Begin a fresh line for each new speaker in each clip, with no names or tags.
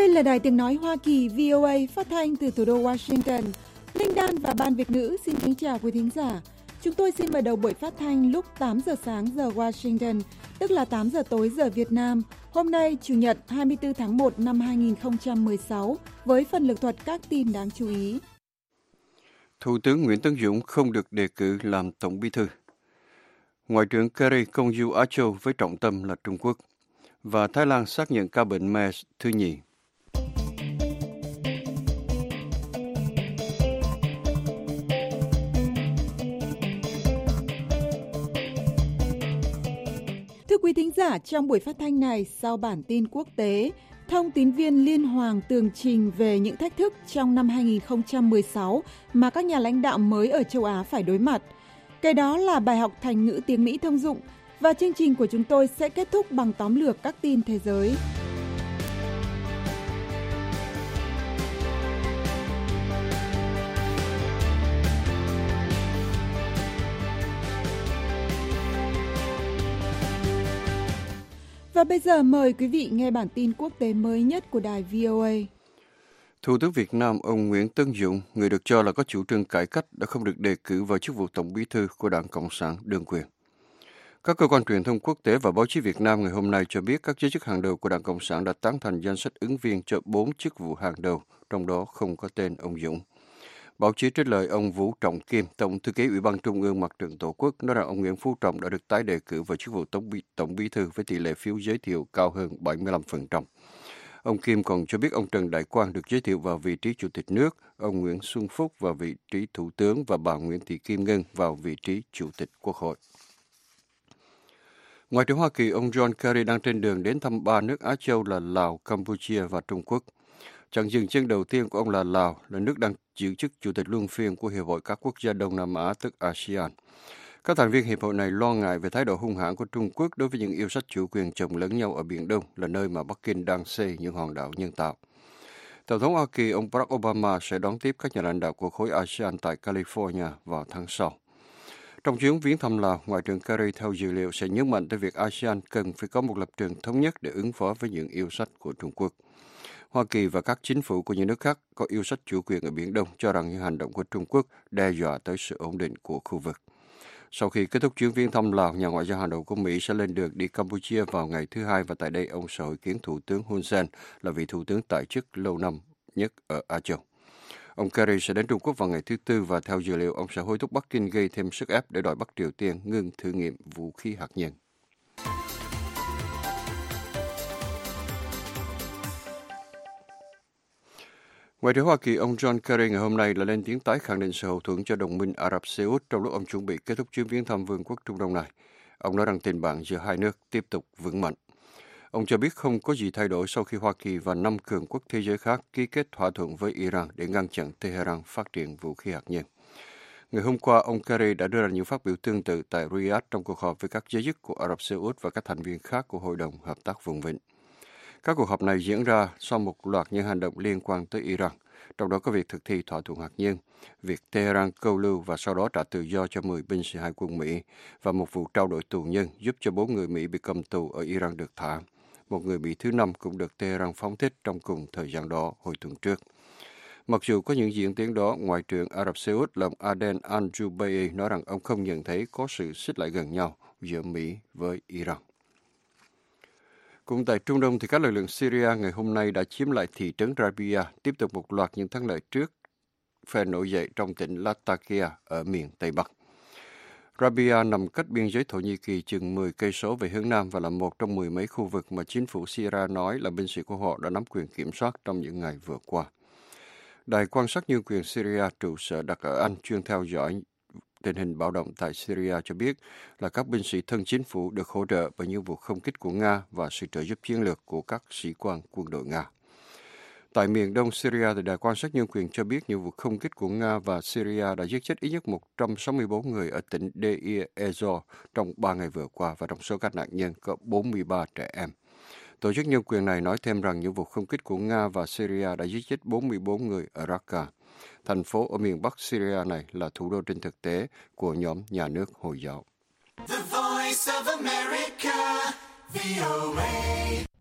Đây là Đài Tiếng Nói Hoa Kỳ VOA phát thanh từ thủ đô Washington. Linh Đan và Ban Việt ngữ xin kính chào quý thính giả. Chúng tôi xin mở đầu buổi phát thanh lúc 8 giờ sáng giờ Washington, tức là 8 giờ tối giờ Việt Nam. Hôm nay, Chủ nhật 24 tháng 1 năm 2016, với phần lược thuật các tin đáng chú ý.
Thủ tướng Nguyễn Tấn Dũng không được đề cử làm Tổng Bí thư. Ngoại trưởng Kerry công du Á Châu với trọng tâm là Trung Quốc. Và Thái Lan xác nhận ca bệnh MERS thứ nhì.
Thưa quý thính giả, trong buổi phát thanh này, sau bản tin quốc tế, thông tín viên Liên Hoàng tường trình về những thách thức trong năm 2016 mà các nhà lãnh đạo mới ở châu Á phải đối mặt. Cái đó là bài học thành ngữ tiếng Mỹ thông dụng, và chương trình của chúng tôi sẽ kết thúc bằng tóm lược các tin thế giới. Và bây giờ mời quý vị nghe bản tin quốc tế mới nhất của đài VOA.
Thủ tướng Việt Nam ông Nguyễn Tấn Dũng, người được cho là có chủ trương cải cách, đã không được đề cử vào chức vụ Tổng Bí thư của Đảng Cộng sản đương quyền. Các cơ quan truyền thông quốc tế và báo chí Việt Nam ngày hôm nay cho biết các giới chức hàng đầu của Đảng Cộng sản đã tán thành danh sách ứng viên cho 4 chức vụ hàng đầu, trong đó không có tên ông Dũng. Báo chí trích lời ông Vũ Trọng Kim, Tổng thư ký Ủy ban Trung ương Mặt trận Tổ quốc, nói rằng ông Nguyễn Phú Trọng đã được tái đề cử vào chức vụ Tổng Bí thư với tỷ lệ phiếu giới thiệu cao hơn 75%. Ông Kim còn cho biết ông Trần Đại Quang được giới thiệu vào vị trí Chủ tịch nước, ông Nguyễn Xuân Phúc vào vị trí Thủ tướng và bà Nguyễn Thị Kim Ngân vào vị trí Chủ tịch Quốc hội. Ngoại trưởng Hoa Kỳ ông John Kerry đang trên đường đến thăm 3 nước Á Châu là Lào, Campuchia và Trung Quốc. Chặng dừng chân đầu tiên của ông là Lào, là nước đang giữ chức Chủ tịch luân phiên của Hiệp hội các quốc gia Đông Nam Á, tức ASEAN. Các thành viên Hiệp hội này lo ngại về thái độ hung hãn của Trung Quốc đối với những yêu sách chủ quyền chồng lấn nhau ở Biển Đông, là nơi mà Bắc Kinh đang xây những hòn đảo nhân tạo. Tổng thống Hoa Kỳ ông Barack Obama sẽ đón tiếp các nhà lãnh đạo của khối ASEAN tại California vào tháng sau. Trong chuyến viếng thăm Lào, Ngoại trưởng Kerry theo dữ liệu sẽ nhấn mạnh tới việc ASEAN cần phải có một lập trường thống nhất để ứng phó với những yêu sách của Trung Quốc. Hoa Kỳ và các chính phủ của những nước khác có yêu sách chủ quyền ở Biển Đông cho rằng những hành động của Trung Quốc đe dọa tới sự ổn định của khu vực. Sau khi kết thúc chuyến viếng thăm Lào, nhà ngoại giao hàng đầu của Mỹ sẽ lên đường đi Campuchia vào ngày thứ Hai, và tại đây ông sẽ hội kiến Thủ tướng Hun Sen, là vị thủ tướng tại chức lâu năm nhất ở Á Châu. Ông Kerry sẽ đến Trung Quốc vào ngày thứ Tư, và theo dữ liệu ông sẽ hối thúc Bắc Kinh gây thêm sức ép để đòi Bắc Triều Tiên ngừng thử nghiệm vũ khí hạt nhân. Ngoại trưởng Hoa Kỳ ông John Kerry ngày hôm nay là lên tiếng tái khẳng định sự hậu thuẫn cho đồng minh Ả Rập Xê Út trong lúc ông chuẩn bị kết thúc chuyến viếng thăm Vương quốc Trung Đông này. Ông nói rằng tình bạn giữa hai nước tiếp tục vững mạnh. Ông cho biết không có gì thay đổi sau khi Hoa Kỳ và 5 cường quốc thế giới khác ký kết thỏa thuận với Iran để ngăn chặn Tehran phát triển vũ khí hạt nhân. Ngày hôm qua, ông Kerry đã đưa ra những phát biểu tương tự tại Riyadh trong cuộc họp với các giới chức của Ả Rập Xê Út và các thành viên khác của Hội đồng Hợp tác Vùng Vịnh. Các cuộc họp này diễn ra sau một loạt những hành động liên quan tới Iran, trong đó có việc thực thi thỏa thuận hạt nhân, việc Tehran câu lưu và sau đó trả tự do cho 10 binh sĩ Hải quân Mỹ, và một vụ trao đổi tù nhân giúp cho 4 người Mỹ bị cầm tù ở Iran được thả. Một người Mỹ thứ 5 cũng được Tehran phóng thích trong cùng thời gian đó hồi tuần trước. Mặc dù có những diễn tiến đó, Ngoại trưởng Ả Rập Xê Út là Aden Al-Jubeir nói rằng ông không nhận thấy có sự xích lại gần nhau giữa Mỹ với Iran. Cũng tại Trung Đông, thì các lực lượng Syria ngày hôm nay đã chiếm lại thị trấn Rabia, tiếp tục một loạt những thắng lợi trước phe nổi dậy trong tỉnh Latakia ở miền Tây Bắc. Rabia nằm cách biên giới Thổ Nhĩ Kỳ chừng 10 cây số về hướng Nam và là một trong 10 mấy khu vực mà chính phủ Syria nói là binh sĩ của họ đã nắm quyền kiểm soát trong những ngày vừa qua. Đài quan sát nhân quyền Syria trụ sở đặt ở Anh chuyên theo dõi tình hình bạo động tại Syria cho biết là các binh sĩ thân chính phủ được hỗ trợ bởi những vụ không kích của Nga và sự trợ giúp chiến lược của các sĩ quan quân đội Nga. Tại miền đông Syria, thì Đài quan sát nhân quyền cho biết những vụ không kích của Nga và Syria đã giết chết ít nhất 164 người ở tỉnh Deir ez-Zor trong 3 ngày vừa qua, và trong số các nạn nhân có 43 trẻ em. Tổ chức nhân quyền này nói thêm rằng những vụ không kích của Nga và Syria đã giết chết 44 người ở Raqqa. Thành phố ở miền Bắc Syria này là thủ đô trên thực tế của nhóm nhà nước Hồi giáo.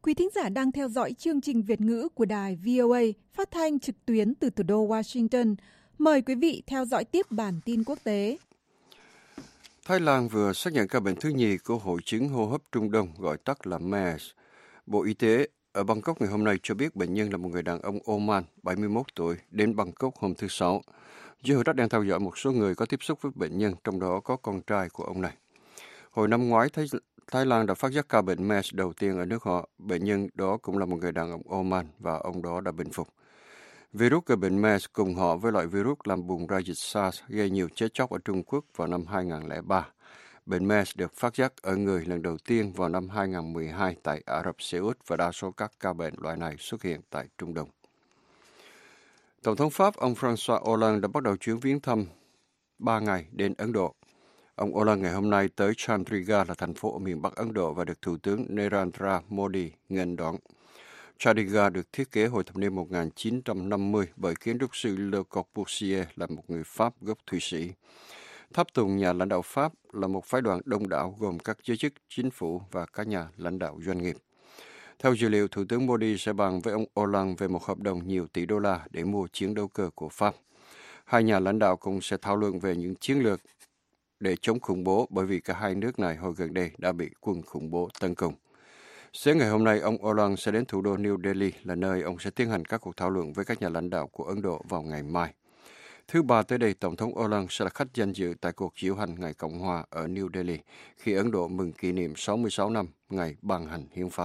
Quý thính giả đang theo dõi chương trình Việt ngữ của đài VOA phát thanh trực tuyến từ thủ đô Washington. Mời quý vị theo dõi tiếp bản tin quốc tế.
Thái Lan vừa xác nhận ca bệnh thứ nhì của hội chứng hô hấp Trung Đông, gọi tắt là MERS. Bộ Y tế ở Bangkok ngày hôm nay cho biết bệnh nhân là một người đàn ông Oman, 71 tuổi, đến Bangkok hôm thứ Sáu. Giới hữu trách đang theo dõi một số người có tiếp xúc với bệnh nhân, trong đó có con trai của ông này. Hồi năm ngoái, Thái Lan đã phát giác ca bệnh MERS đầu tiên ở nước họ. Bệnh nhân đó cũng là một người đàn ông Oman và ông đó đã bình phục. Virus gây bệnh MERS cùng họ với loại virus làm bùng ra dịch SARS gây nhiều chết chóc ở Trung Quốc vào năm 2003. Bệnh MERS được phát giác ở người lần đầu tiên vào năm 2012 tại Ả Rập Xê Út và đa số các ca bệnh loại này xuất hiện tại Trung Đông. Tổng thống Pháp ông François Hollande đã bắt đầu chuyến viếng thăm 3 ngày đến Ấn Độ. Ông Hollande ngày hôm nay tới Chandigarh là thành phố ở miền Bắc Ấn Độ và được Thủ tướng Narendra Modi nghênh đón. Chandigarh được thiết kế hồi thập niên 1950 bởi kiến trúc sư Le Corbusier là một người Pháp gốc Thụy Sĩ. Tháp tùng nhà lãnh đạo Pháp là một phái đoàn đông đảo gồm các giới chức chính phủ và các nhà lãnh đạo doanh nghiệp. Theo dữ liệu, Thủ tướng Modi sẽ bàn với ông Hollande về một hợp đồng nhiều tỷ đô la để mua chiến đấu cơ của Pháp. Hai nhà lãnh đạo cũng sẽ thảo luận về những chiến lược để chống khủng bố bởi vì cả hai nước này hồi gần đây đã bị quân khủng bố tấn công. Sáng ngày hôm nay, ông Hollande sẽ đến thủ đô New Delhi là nơi ông sẽ tiến hành các cuộc thảo luận với các nhà lãnh đạo của Ấn Độ vào ngày mai. Thứ Ba tới đây, Tổng thống Hollande sẽ là khách danh dự tại cuộc diễu hành Ngày Cộng hòa ở New Delhi khi Ấn Độ mừng kỷ niệm 66 năm ngày ban hành hiến pháp.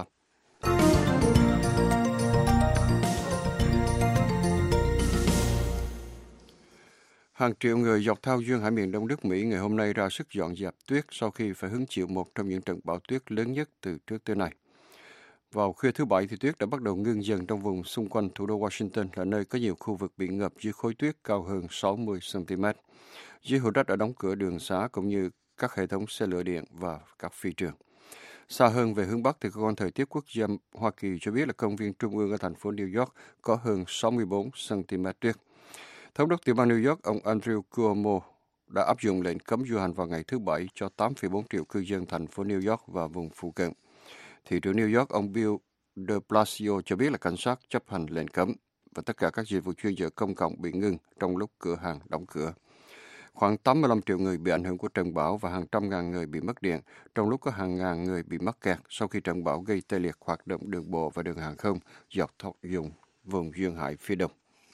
Hàng triệu người dọc theo duyên hải miền Đông nước Mỹ ngày hôm nay ra sức dọn dẹp tuyết sau khi phải hứng chịu một trong những trận bão tuyết lớn nhất từ trước tới nay. Vào khuya thứ Bảy thì tuyết đã bắt đầu ngưng dần trong vùng xung quanh thủ đô Washington là nơi có nhiều khu vực bị ngập dưới khối tuyết cao hơn 60 cm. Giới hữu trách đã đóng cửa đường xá cũng như các hệ thống xe lửa điện và các phi trường. Xa hơn về hướng Bắc thì cơ quan thời tiết quốc gia Hoa Kỳ cho biết là công viên Trung ương ở thành phố New York có hơn 64 cm tuyết. Thống đốc tiểu bang New York, ông Andrew Cuomo đã áp dụng lệnh cấm du hành vào ngày thứ Bảy cho 8,4 triệu cư dân thành phố New York và vùng phụ cận. Thị trưởng New York, ông Bill de Blasio cho biết là cảnh sát chấp hành lệnh cấm và tất cả các dịch vụ chuyên chở công cộng bị ngưng trong lúc cửa hàng đóng cửa. Khoảng 85 triệu người bị ảnh hưởng của trận bão và hàng trăm ngàn người bị mất điện, trong lúc có hàng ngàn người bị mắc kẹt sau khi trận bão gây tê liệt hoạt động đường bộ và đường hàng không dọc vùng duyên hải phía đông.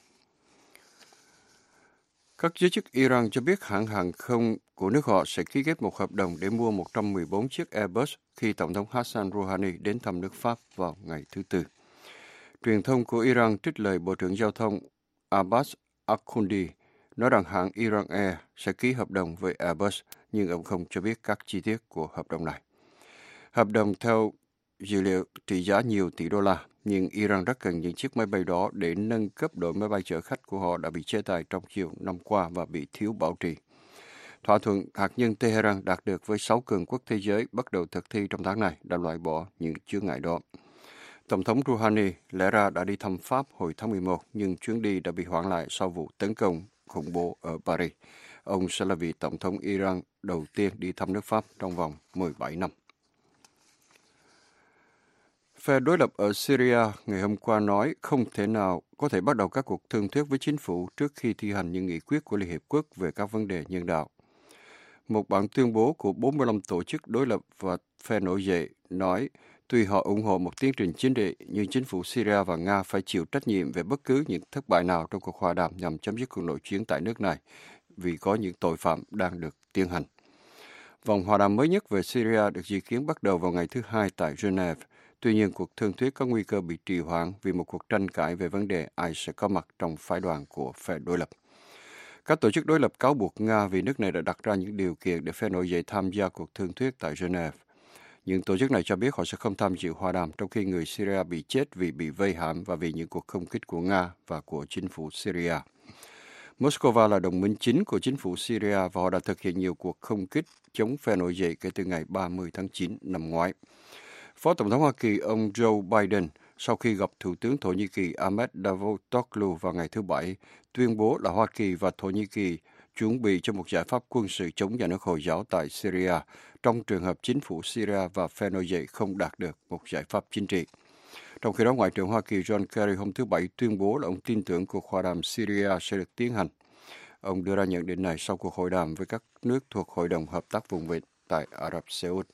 Các giới chức Iran cho biết hãng hàng không của nước họ sẽ ký kết một hợp đồng để mua 114 chiếc Airbus khi Tổng thống Hassan Rouhani đến thăm nước Pháp vào ngày thứ Tư. Truyền thông của Iran trích lời Bộ trưởng Giao thông Abbas Akhoundi nói rằng hãng Iran Air sẽ ký hợp đồng với Airbus, nhưng ông không cho biết các chi tiết của hợp đồng này. Hợp đồng theo dữ liệu trị giá nhiều tỷ đô la, nhưng Iran rất cần những chiếc máy bay đó để nâng cấp đội máy bay chở khách của họ đã bị chế tài trong nhiều năm qua và bị thiếu bảo trì. Thỏa thuận hạt nhân Tehran đạt được với 6 cường quốc thế giới bắt đầu thực thi trong tháng này đã loại bỏ những chướng ngại đó. Tổng thống Rouhani lẽ ra đã đi thăm Pháp hồi tháng 11, nhưng chuyến đi đã bị hoãn lại sau vụ tấn công khủng bố ở Paris. Ông sẽ là vị Tổng thống Iran đầu tiên đi thăm nước Pháp trong vòng 17 năm. Phe đối lập ở Syria ngày hôm qua nói không thể nào có thể bắt đầu các cuộc thương thuyết với chính phủ trước khi thi hành những nghị quyết của Liên Hiệp Quốc về các vấn đề nhân đạo. Một bản tuyên bố của 45 tổ chức đối lập và phe nổi dậy nói tuy họ ủng hộ một tiến trình chính trị, nhưng chính phủ Syria và Nga phải chịu trách nhiệm về bất cứ những thất bại nào trong cuộc hòa đàm nhằm chấm dứt cuộc nội chiến tại nước này vì có những tội phạm đang được tiến hành. Vòng hòa đàm mới nhất về Syria được dự kiến bắt đầu vào ngày thứ Hai tại Geneva. Tuy nhiên, cuộc thương thuyết có nguy cơ bị trì hoãn vì một cuộc tranh cãi về vấn đề ai sẽ có mặt trong phái đoàn của phe đối lập. Các tổ chức đối lập cáo buộc Nga vì nước này đã đặt ra những điều kiện để phe nổi dậy tham gia cuộc thương thuyết tại Geneva. Những tổ chức này cho biết họ sẽ không tham dự hòa đàm trong khi người Syria bị chết vì bị vây hãm và vì những cuộc không kích của Nga và của chính phủ Syria. Moscow là đồng minh chính của chính phủ Syria và họ đã thực hiện nhiều cuộc không kích chống phe nổi dậy kể từ ngày 30 tháng 9 năm ngoái. Phó Tổng thống Hoa Kỳ ông Joe Biden sau khi gặp Thủ tướng Thổ Nhĩ Kỳ Ahmet Davutoglu vào ngày thứ Bảy, tuyên bố là Hoa Kỳ và Thổ Nhĩ Kỳ chuẩn bị cho một giải pháp quân sự chống nhà nước Hồi giáo tại Syria trong trường hợp chính phủ Syria và phe nổi dậy không đạt được một giải pháp chính trị. Trong khi đó, Ngoại trưởng Hoa Kỳ John Kerry hôm thứ Bảy tuyên bố là ông tin tưởng cuộc hòa đàm Syria sẽ được tiến hành. Ông đưa ra nhận định này sau cuộc hội đàm với các nước thuộc Hội đồng Hợp tác Vùng Vịnh tại Ả Rập Xê Út.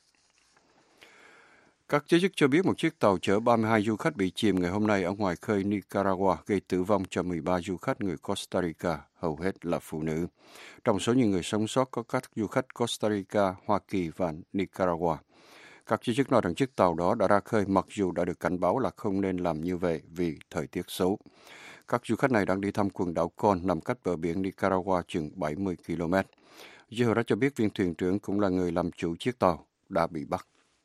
Các giới chức cho biết một chiếc tàu chở 32 du khách bị chìm ngày hôm nay ở ngoài khơi Nicaragua gây tử vong cho 13 du khách người Costa Rica, hầu hết là phụ nữ. Trong số những người sống sót có các du khách Costa Rica, Hoa Kỳ và Nicaragua. Các giới chức nói rằng chiếc tàu đó đã ra khơi mặc dù đã được cảnh báo là không nên làm như vậy vì thời tiết xấu. Các du khách này đang đi thăm quần đảo Con nằm cách bờ biển Nicaragua chừng 70 km. Jehorat cho biết viên thuyền trưởng cũng là người làm chủ chiếc tàu đã bị bắt.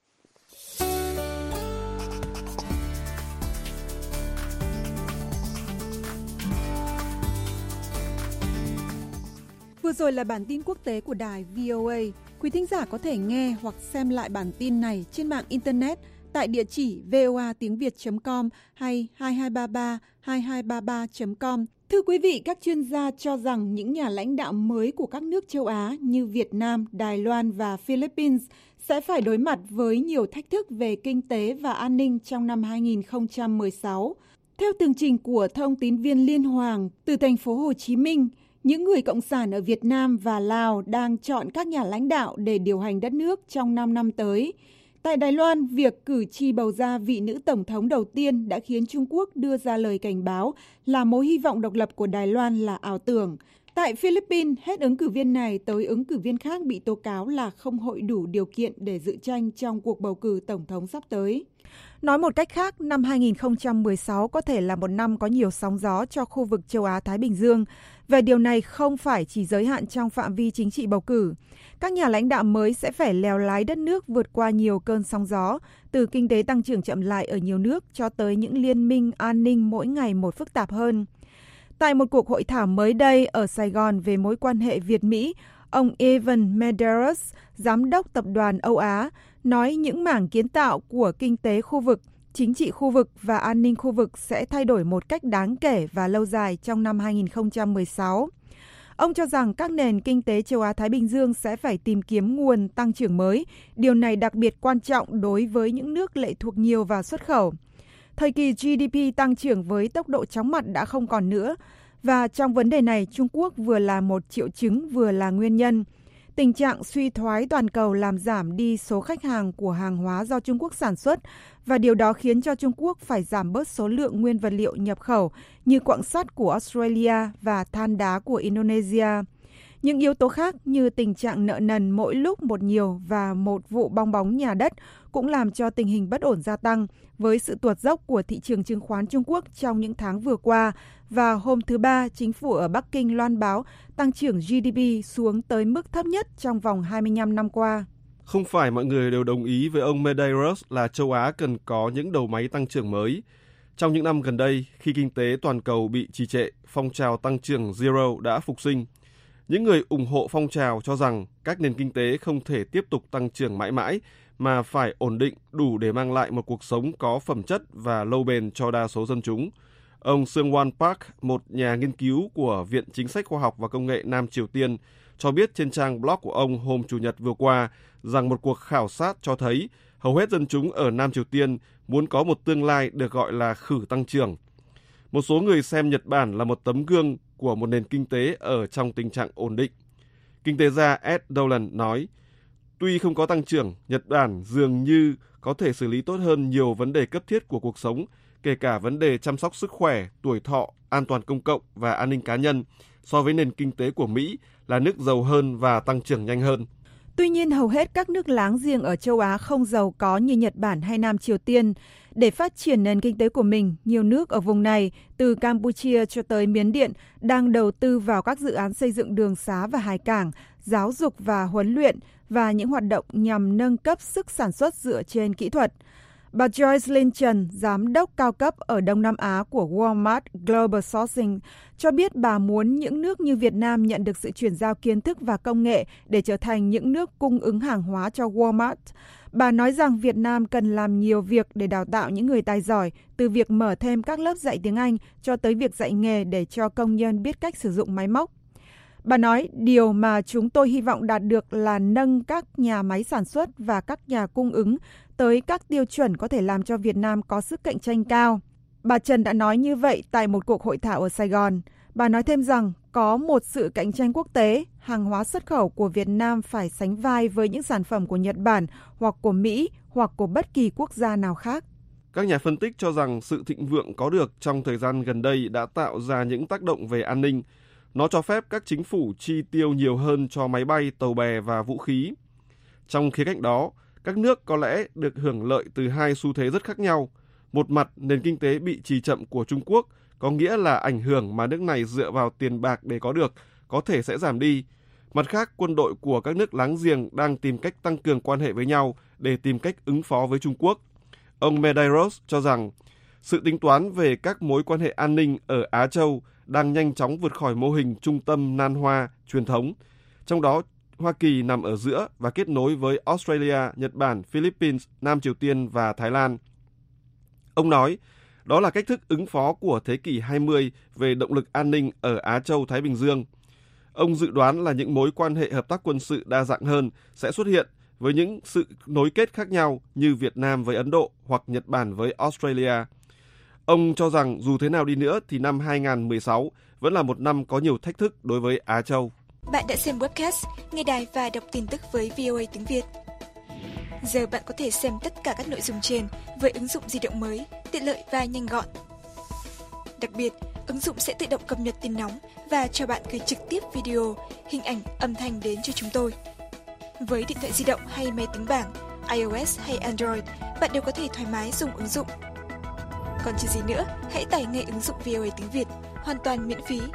Vừa rồi là bản tin quốc tế của đài VOA. Quý thính giả có thể nghe hoặc xem lại bản tin này trên mạng Internet tại địa chỉ voatiengviet.com hay 2233 com. Thưa quý vị, các chuyên gia cho rằng những nhà lãnh đạo mới của các nước châu Á như Việt Nam, Đài Loan và Philippines sẽ phải đối mặt với nhiều thách thức về kinh tế và an ninh trong năm 2016. Theo tường trình của thông tín viên Liên Hoàng từ thành phố Hồ Chí Minh, những người cộng sản ở Việt Nam và Lào đang chọn các nhà lãnh đạo để điều hành đất nước trong 5 năm tới. Tại Đài Loan, việc cử tri bầu ra vị nữ tổng thống đầu tiên đã khiến Trung Quốc đưa ra lời cảnh báo là mối hy vọng độc lập của Đài Loan là ảo tưởng. Tại Philippines, hết ứng cử viên này tới ứng cử viên khác bị tố cáo là không hội đủ điều kiện để dự tranh trong cuộc bầu cử tổng thống sắp tới. Nói một cách khác, năm 2016 có thể là một năm có nhiều sóng gió cho khu vực châu Á-Thái Bình Dương. Và điều này không phải chỉ giới hạn trong phạm vi chính trị bầu cử. Các nhà lãnh đạo mới sẽ phải lèo lái đất nước vượt qua nhiều cơn sóng gió, từ kinh tế tăng trưởng chậm lại ở nhiều nước cho tới những liên minh an ninh mỗi ngày một phức tạp hơn. Tại một cuộc hội thảo mới đây ở Sài Gòn về mối quan hệ Việt-Mỹ, ông Evan Medeiros, giám đốc tập đoàn Âu Á, nói những mảng kiến tạo của kinh tế khu vực, chính trị khu vực và an ninh khu vực sẽ thay đổi một cách đáng kể và lâu dài trong năm 2016. Ông cho rằng các nền kinh tế châu Á-Thái Bình Dương sẽ phải tìm kiếm nguồn tăng trưởng mới. Điều này đặc biệt quan trọng đối với những nước lệ thuộc nhiều vào xuất khẩu. Thời kỳ GDP tăng trưởng với tốc độ chóng mặt đã không còn nữa. Và trong vấn đề này, Trung Quốc vừa là một triệu chứng vừa là nguyên nhân. Tình trạng suy thoái toàn cầu làm giảm đi số khách hàng của hàng hóa do Trung Quốc sản xuất và điều đó khiến cho Trung Quốc phải giảm bớt số lượng nguyên vật liệu nhập khẩu như quặng sắt của Australia và than đá của Indonesia. Những yếu tố khác như tình trạng nợ nần mỗi lúc một nhiều và một vụ bong bóng nhà đất cũng làm cho tình hình bất ổn gia tăng với sự tuột dốc của thị trường chứng khoán Trung Quốc trong những tháng vừa qua. Và hôm thứ Ba, chính phủ ở Bắc Kinh loan báo tăng trưởng GDP xuống tới mức thấp nhất trong vòng 25 năm qua.
Không phải mọi người đều đồng ý với ông Medeiros là châu Á cần có những đầu máy tăng trưởng mới. Trong những năm gần đây, khi kinh tế toàn cầu bị trì trệ, phong trào tăng trưởng Zero đã phục sinh. Những người ủng hộ phong trào cho rằng các nền kinh tế không thể tiếp tục tăng trưởng mãi mãi, mà phải ổn định đủ để mang lại một cuộc sống có phẩm chất và lâu bền cho đa số dân chúng. Ông Seung-won Park, một nhà nghiên cứu của Viện Chính sách Khoa học và Công nghệ Nam Triều Tiên, cho biết trên trang blog của ông hôm Chủ nhật vừa qua rằng một cuộc khảo sát cho thấy hầu hết dân chúng ở Nam Triều Tiên muốn có một tương lai được gọi là khử tăng trưởng. Một số người xem Nhật Bản là một tấm gương của một nền kinh tế ở trong tình trạng ổn định. Kinh tế gia Ed Dolan nói, tuy không có tăng trưởng, Nhật Bản dường như có thể xử lý tốt hơn nhiều vấn đề cấp thiết của cuộc sống, kể cả vấn đề chăm sóc sức khỏe, tuổi thọ, an toàn công cộng và an ninh cá nhân, so với nền kinh tế của Mỹ là nước giàu hơn và tăng trưởng nhanh hơn.
Tuy nhiên, hầu hết các nước láng giềng ở châu Á không giàu có như Nhật Bản hay Nam Triều Tiên. Để phát triển nền kinh tế của mình, nhiều nước ở vùng này, từ Campuchia cho tới Miến Điện, đang đầu tư vào các dự án xây dựng đường xá và hải cảng, giáo dục và huấn luyện và những hoạt động nhằm nâng cấp sức sản xuất dựa trên kỹ thuật. Bà Joyce Lynch, giám đốc cao cấp ở Đông Nam Á của Walmart Global Sourcing, cho biết bà muốn những nước như Việt Nam nhận được sự chuyển giao kiến thức và công nghệ để trở thành những nước cung ứng hàng hóa cho Walmart. Bà nói rằng Việt Nam cần làm nhiều việc để đào tạo những người tài giỏi, từ việc mở thêm các lớp dạy tiếng Anh cho tới việc dạy nghề để cho công nhân biết cách sử dụng máy móc. Bà nói điều mà chúng tôi hy vọng đạt được là nâng các nhà máy sản xuất và các nhà cung ứng tới các tiêu chuẩn có thể làm cho Việt Nam có sức cạnh tranh cao. Bà Trần đã nói như vậy tại một cuộc hội thảo ở Sài Gòn. Bà nói thêm rằng có một sự cạnh tranh quốc tế, hàng hóa xuất khẩu của Việt Nam phải sánh vai với những sản phẩm của Nhật Bản hoặc của Mỹ hoặc của bất kỳ quốc gia nào khác.
Các nhà phân tích cho rằng sự thịnh vượng có được trong thời gian gần đây đã tạo ra những tác động về an ninh. Nó cho phép các chính phủ chi tiêu nhiều hơn cho máy bay, tàu bè và vũ khí. Trong khía cạnh đó, các nước có lẽ được hưởng lợi từ hai xu thế rất khác nhau. Một mặt, nền kinh tế bị trì chậm của Trung Quốc, có nghĩa là ảnh hưởng mà nước này dựa vào tiền bạc để có được có thể sẽ giảm đi. Mặt khác, quân đội của các nước láng giềng đang tìm cách tăng cường quan hệ với nhau để tìm cách ứng phó với Trung Quốc. Ông Medeiros cho rằng sự tính toán về các mối quan hệ an ninh ở Á Châu đang nhanh chóng vượt khỏi mô hình trung tâm nan hoa truyền thống, trong đó Hoa Kỳ nằm ở giữa và kết nối với Australia, Nhật Bản, Philippines, Nam Triều Tiên và Thái Lan. Ông nói, đó là cách thức ứng phó của thế kỷ 20 về động lực an ninh ở Á Châu Thái Bình Dương. Ông dự đoán là những mối quan hệ hợp tác quân sự đa dạng hơn sẽ xuất hiện với những sự nối kết khác nhau như Việt Nam với Ấn Độ hoặc Nhật Bản với Australia. Ông cho rằng dù thế nào đi nữa thì năm 2016 vẫn là một năm có nhiều thách thức đối với Á Châu.
Bạn đã xem webcast, nghe đài và đọc tin tức với VOA tiếng Việt. Giờ bạn có thể xem tất cả các nội dung trên với ứng dụng di động mới, tiện lợi và nhanh gọn. Đặc biệt, ứng dụng sẽ tự động cập nhật tin nóng và cho bạn gửi trực tiếp video, hình ảnh, âm thanh đến cho chúng tôi. Với điện thoại di động hay máy tính bảng, iOS hay Android, bạn đều có thể thoải mái dùng ứng dụng. Còn chờ gì nữa, hãy tải ngay ứng dụng VOA tiếng Việt, hoàn toàn miễn phí.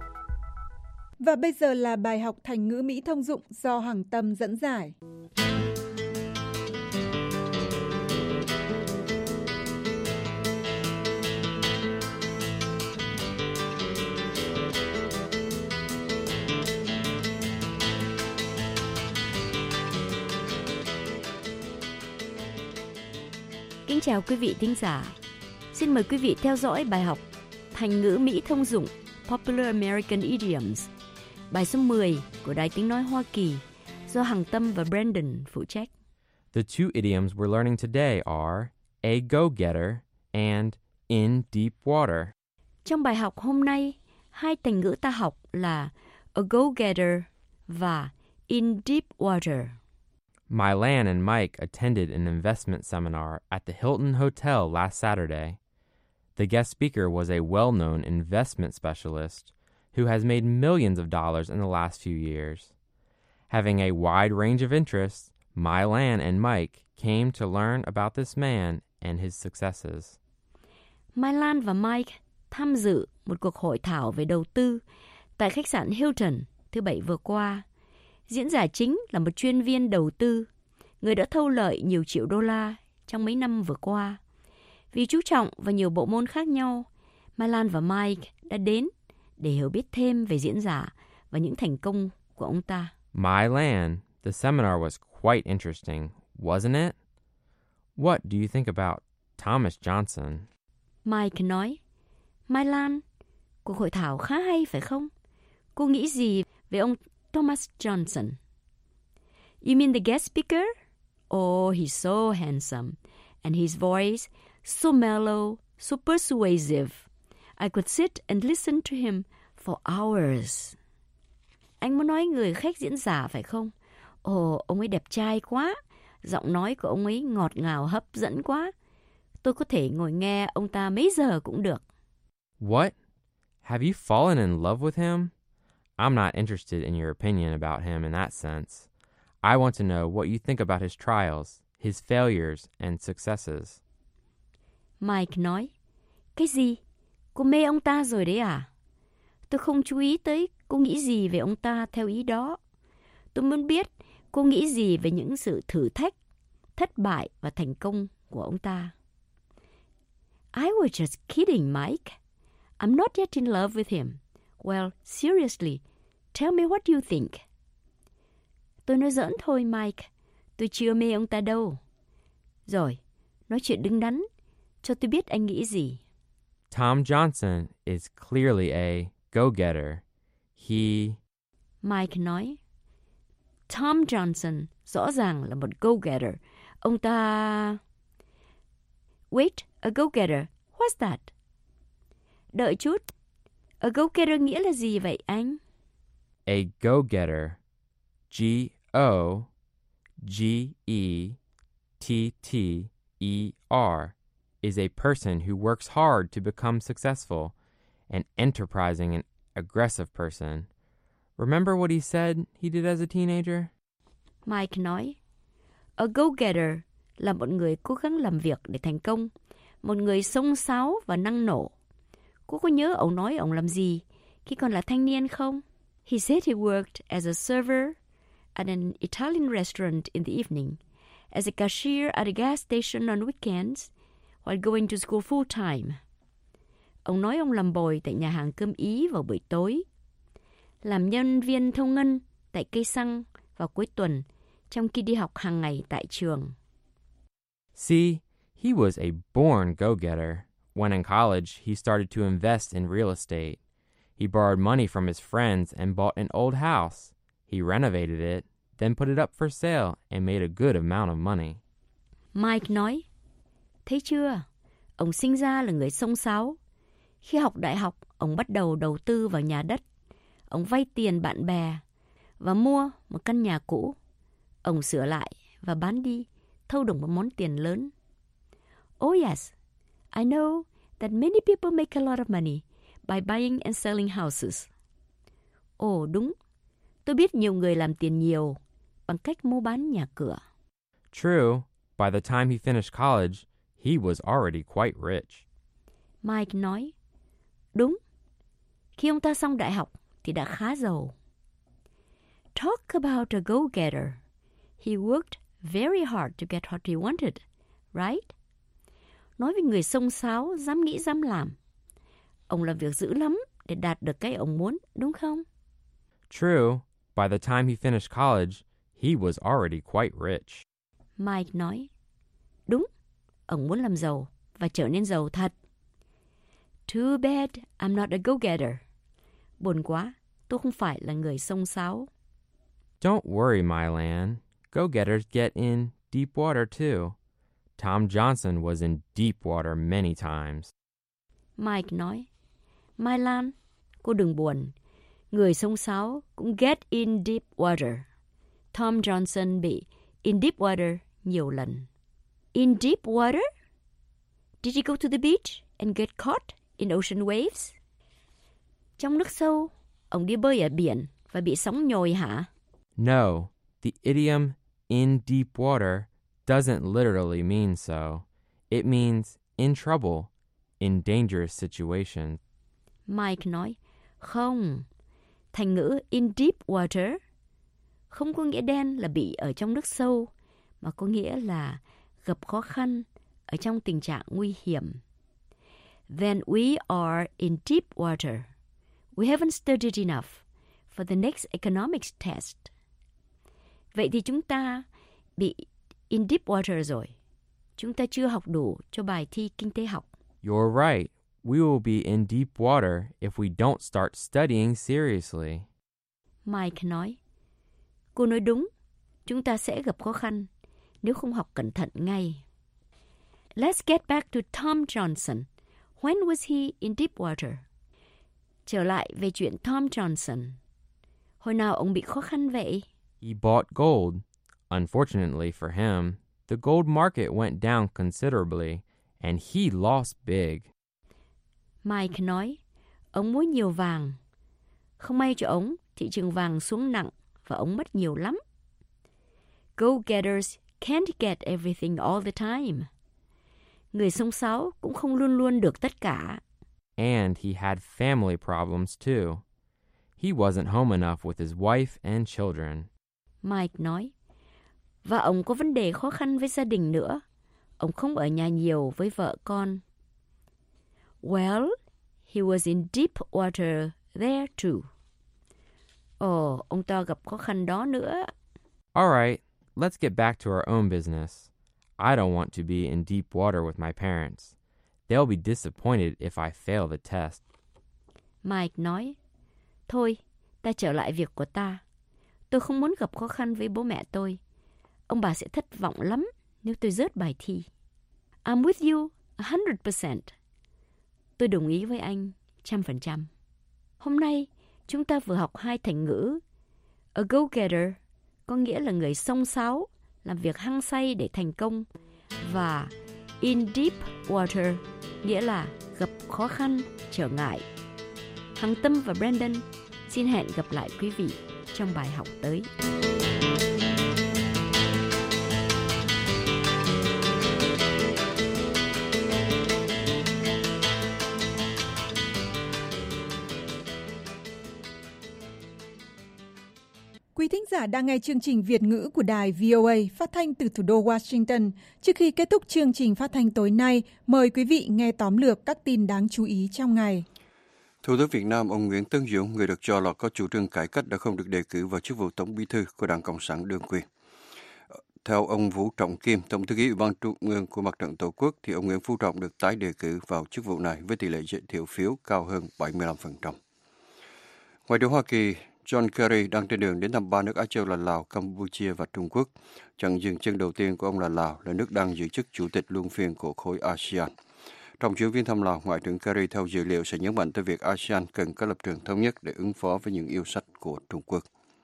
Và bây giờ là bài học thành ngữ Mỹ thông dụng do Hằng Tâm dẫn giải.
Kính chào quý vị thính giả. Xin mời quý vị theo dõi bài học thành ngữ Mỹ thông dụng Popular American Idioms, bài số 10 của Đài Tiếng Nói Hoa Kỳ do Hằng Tâm và Brandon phụ trách.
The two idioms we're learning today are a go-getter and in deep water.
Trong bài học hôm nay, hai thành ngữ ta học là a go-getter và in deep water.
Mylan and Mike attended an investment seminar at the Hilton Hotel last Saturday. The guest speaker was a well-known investment specialist who has made millions of dollars in the last few years. Having a wide range of interests, Mylan and Mike came to learn about this man and his successes.
Mylan và Mike tham dự một cuộc hội thảo về đầu tư tại khách sạn Hilton thứ Bảy vừa qua. Diễn giả chính là một chuyên viên đầu tư, người đã thâu lợi nhiều triệu đô la trong mấy năm vừa qua. Vì chú trọng vào nhiều bộ môn khác nhau, Mylan và Mike đã đến để hiểu biết thêm về diễn giả và những thành công của ông ta.
Mylan, the seminar was quite interesting, wasn't it? What do you think about Thomas Johnson?
Mike nói, Mylan, cuộc hội thảo khá hay phải không? Cô nghĩ gì về ông Thomas Johnson? You mean the guest speaker? Oh, he's so handsome, and his voice so mellow, so persuasive. I could sit and listen to him for hours. Anh muốn nói người khách diễn giả phải không? Ồ, ông ấy đẹp trai quá. Giọng nói của ông ấy ngọt ngào hấp dẫn quá. Tôi có thể ngồi nghe ông ta mấy giờ cũng được.
What? Have you fallen in love with him? I'm not interested in your opinion about him in that sense. I want to know what you think about his trials, his failures and successes.
Mike nói, cái gì? Cô mê ông ta rồi đấy à? Tôi không chú ý tới cô nghĩ gì về ông ta theo ý đó. Tôi muốn biết cô nghĩ gì về những sự thử thách, thất bại và thành công của ông ta. I was just kidding, Mike. I'm not yet in love with him. Well, seriously, tell me what you think. Tôi nói giỡn thôi, Mike. Tôi chưa mê ông ta đâu. Rồi, nói chuyện đứng đắn. Cho tôi biết anh nghĩ gì.
Tom Johnson is clearly a go-getter.
Mike nói, Tom Johnson rõ ràng là một go-getter. Ông ta... Wait, a go-getter, what's that? Đợi chút, a go-getter nghĩa là gì vậy anh?
A go-getter, G-O-G-E-T-T-E-R, is a person who works hard to become successful, an enterprising and aggressive person. Remember what he said he did as a teenager?
Mike nói, a go-getter là một người cố gắng làm việc để thành công, một người xông xáo và năng nổ. Cô có nhớ ông nói ông làm gì khi còn là thanh niên không? He said he worked as a server at an Italian restaurant in the evening, as a cashier at a gas station on weekends, while going to school full time. Ông nói ông làm bồi tại nhà hàng cơm Ý vào buổi tối, làm nhân viên thu ngân tại cây xăng vào cuối tuần, trong khi đi học hàng ngày tại trường.
See, he was a born go-getter. When in college, he started to invest in real estate. He borrowed money from his friends and bought an old house. He renovated it, then put it up for sale and made a good amount of money.
Mike nói, thấy chưa, ông sinh ra là người xông xáo. Khi học đại học, ông bắt đầu đầu tư vào nhà đất. Ông vay tiền bạn bè và mua một căn nhà cũ. Ông sửa lại và bán đi, thâu được một món tiền lớn. Oh yes, I know that many people make a lot of money by buying and selling houses. Ồ đúng, tôi biết nhiều người làm tiền nhiều bằng cách mua bán nhà cửa.
True, by the time he finished college, he was already quite rich.
Mike nói, đúng, khi ông ta xong đại học thì đã khá giàu. Talk about a go-getter. He worked very hard to get what he wanted, right? Nói về người xông xáo, dám nghĩ dám làm. Ông làm việc dữ lắm để đạt được cái ông muốn, đúng không?
True, by the time he finished college, he was already quite rich.
Mike nói, đúng, ông muốn làm giàu và trở nên giàu thật. Too bad I'm not a go-getter. Buồn quá, tôi không phải là người xông xáo.
Don't worry, Mylan. Go-getters get in deep water too. Tom Johnson was in deep water many times.
Mike nói, Mai Lan, cô đừng buồn. Người xông xáo cũng get in deep water. Tom Johnson bị in deep water nhiều lần. In deep water? Did he go to the beach and get caught in ocean waves? Trong nước sâu, ông đi bơi ở biển và bị sóng nhồi hả?
No, the idiom in deep water doesn't literally mean so. It means in trouble, in dangerous situations.
Mike nói, không, thành ngữ in deep water không có nghĩa đen là bị ở trong nước sâu, mà có nghĩa là gặp khó khăn ở trong tình trạng nguy hiểm. Then we are in deep water. We haven't studied enough for the next economics test. Vậy thì chúng ta bị in deep water rồi. Chúng ta chưa học đủ cho bài thi kinh tế học.
You're right. We will be in deep water if we don't start studying seriously.
Mike nói, cô nói đúng, chúng ta sẽ gặp khó khăn nếu không học cẩn thận ngay. Let's get back to Tom Johnson. When was he in deep water? Trở lại về chuyện Tom Johnson. Hồi nào ông bị khó khăn vậy?
He bought gold. Unfortunately for him, the gold market went down considerably, and he lost big.
Mike nói, ông mua nhiều vàng. Không may cho ông, thị trường vàng xuống nặng và ông mất nhiều lắm. Go-getters can't get everything all the time. Người xông xáo cũng không luôn luôn được tất cả.
And he had family problems too. He wasn't home enough with his wife and children.
Mike nói, và ông có vấn đề khó khăn với gia đình nữa. Ông không ở nhà nhiều với vợ con. Well, he was in deep water there too. Ồ, ông ta gặp khó khăn đó nữa.
All right, let's get back to our own business. I don't want to be in deep water with my parents. They'll be disappointed if I fail the test.
Mike nói, thôi, Ta trở lại việc của ta. Tôi không muốn gặp khó khăn với bố mẹ tôi. Ông bà sẽ thất vọng lắm nếu tôi rớt bài thi. I'm with you 100%. Tôi đồng ý với anh 100%. Hôm nay, chúng ta vừa học 2 thành ngữ. A go-getter có nghĩa là người xông xáo, làm việc hăng say để thành công. Và in deep water nghĩa là gặp khó khăn, trở ngại. Hằng Tâm và Brandon xin hẹn gặp lại quý vị trong bài học tới.
Quý thính giả đang nghe chương trình Việt ngữ của đài VOA phát thanh từ thủ đô Washington. Trước khi kết thúc chương trình phát thanh tối nay, mời quý vị nghe tóm lược các tin đáng chú ý trong ngày.
Thủ tướng Việt Nam ông Nguyễn Tấn Dũng, người được cho là có chủ trương cải cách đã không được đề cử vào chức vụ Tổng Bí thư của Đảng Cộng sản đương quyền. Theo ông Vũ Trọng Kim, Tổng thư ký Ủy ban Trung ương của Mặt trận Tổ quốc, thì ông Nguyễn Phú Trọng được tái đề cử vào chức vụ này với tỷ lệ thiểu phiếu cao hơn 75%. Ngoại trưởng Hoa Kỳ John Kerry đang trên đường đến thăm 3 nước Á Châu là Lào, Campuchia và Trung Quốc. Chặng dừng chân đầu tiên của ông là Lào, là nước đang giữ chức chủ tịch luân phiên của khối ASEAN. Trong chuyến viếng thăm Lào, Ngoại trưởng Kerry theo dữ liệu sẽ nhấn mạnh tới việc ASEAN cần có lập trường thống nhất để ứng phó với những yêu sách của Trung Quốc.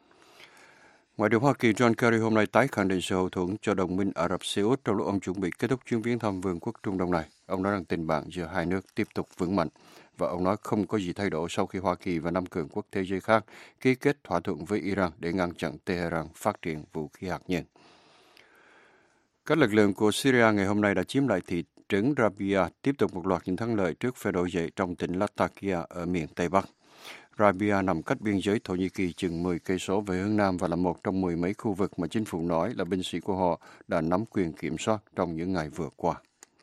Ngoại trưởng Hoa Kỳ John Kerry hôm nay tái khẳng định sự hậu thuẫn cho đồng minh Ả Rập Xê Út trong lúc ông chuẩn bị kết thúc chuyến viếng thăm Vương quốc Trung Đông này. Ông nói rằng tình bạn giữa hai nước tiếp tục vững mạnh, và ông nói không có gì thay đổi sau khi Hoa Kỳ và 5 cường quốc thế giới khác ký kết thỏa thuận với Iran để ngăn chặn Tehran phát triển vũ khí hạt nhân. Các lực lượng của Syria ngày hôm nay đã chiếm lại thị trấn Rabia, tiếp tục một loạt những thắng lợi trước phe nổi dậy trong tỉnh Latakia ở miền Tây Bắc. Rabia nằm cách biên giới Thổ Nhĩ Kỳ chừng 10 cây số về hướng nam và là một trong 10 mấy khu vực mà chính phủ nói là binh sĩ của họ đã nắm quyền kiểm soát trong những ngày vừa qua.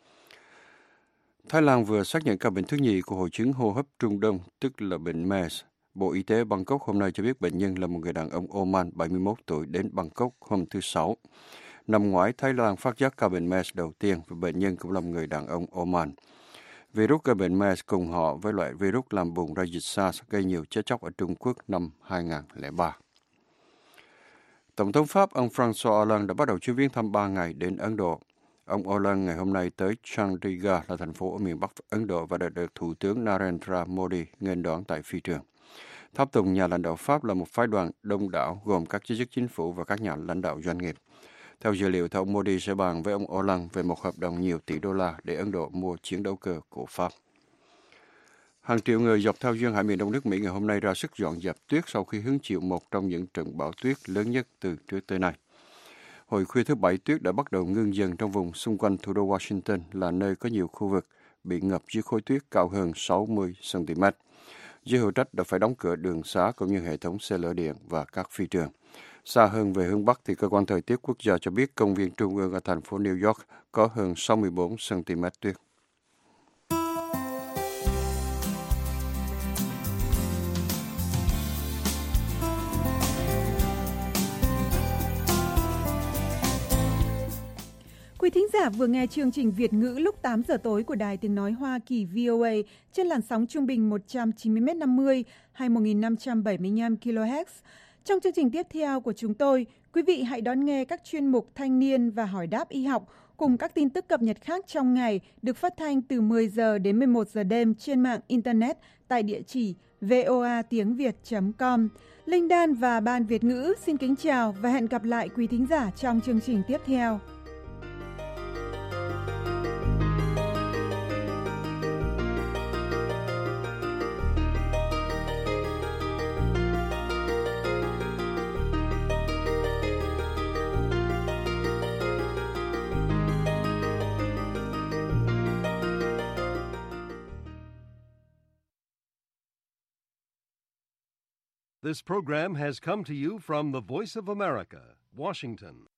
Thái Lan vừa xác nhận ca bệnh thứ nhì của hội chứng hô hấp Trung Đông, tức là bệnh MERS. Bộ Y tế Bangkok hôm nay cho biết bệnh nhân là một người đàn ông Oman 71 tuổi đến Bangkok hôm thứ Sáu. Năm ngoái, Thái Lan phát giác ca bệnh MERS đầu tiên và bệnh nhân cũng là một người đàn ông Oman. Virus gây bệnh MERS cùng họ với loại virus làm bùng ra dịch SARS gây nhiều chết chóc ở Trung Quốc năm 2003. Tổng thống Pháp ông François Hollande đã bắt đầu chuyến viếng thăm 3 ngày đến Ấn Độ. Ông Hollande ngày hôm nay tới Chandigarh là thành phố ở miền Bắc Ấn Độ và đã được Thủ tướng Narendra Modi nghênh đón tại phi trường. Tháp tùng nhà lãnh đạo Pháp là một phái đoàn đông đảo gồm các giới chức chính phủ và các nhà lãnh đạo doanh nghiệp. Theo dữ liệu, ông Modi sẽ bàn với ông Hollande về một hợp đồng nhiều tỷ đô la để Ấn Độ mua chiến đấu cơ của Pháp. Hàng triệu người dọc theo duyên hải miền Đông nước Mỹ ngày hôm nay ra sức dọn dẹp tuyết sau khi hứng chịu một trong những trận bão tuyết lớn nhất từ trước tới nay. Hồi khuya thứ Bảy, tuyết đã bắt đầu ngưng dần trong vùng xung quanh thủ đô Washington, là nơi có nhiều khu vực bị ngập dưới khối tuyết cao hơn 60 cm. Giới hữu trách đã phải đóng cửa đường xá cũng như hệ thống xe lửa điện và các phi trường. Xa hơn về hướng Bắc thì cơ quan thời tiết quốc gia cho biết công viên trung ương ở thành phố New York có hơn 64 cm tuyết.
Quý thính giả vừa nghe chương trình Việt ngữ lúc 8 giờ tối của Đài Tiếng Nói Hoa Kỳ VOA trên làn sóng trung bình 190m50 hay 1575 kHz. Trong chương trình tiếp theo của chúng tôi, quý vị hãy đón nghe các chuyên mục Thanh niên và Hỏi đáp y học cùng các tin tức cập nhật khác trong ngày được phát thanh từ 10 giờ đến 11 giờ đêm trên mạng Internet tại địa chỉ voatiengviet.com. Linh Đan và Ban Việt ngữ xin kính chào và hẹn gặp lại quý thính giả trong chương trình tiếp theo.
This program has come to you from the Voice of America, Washington.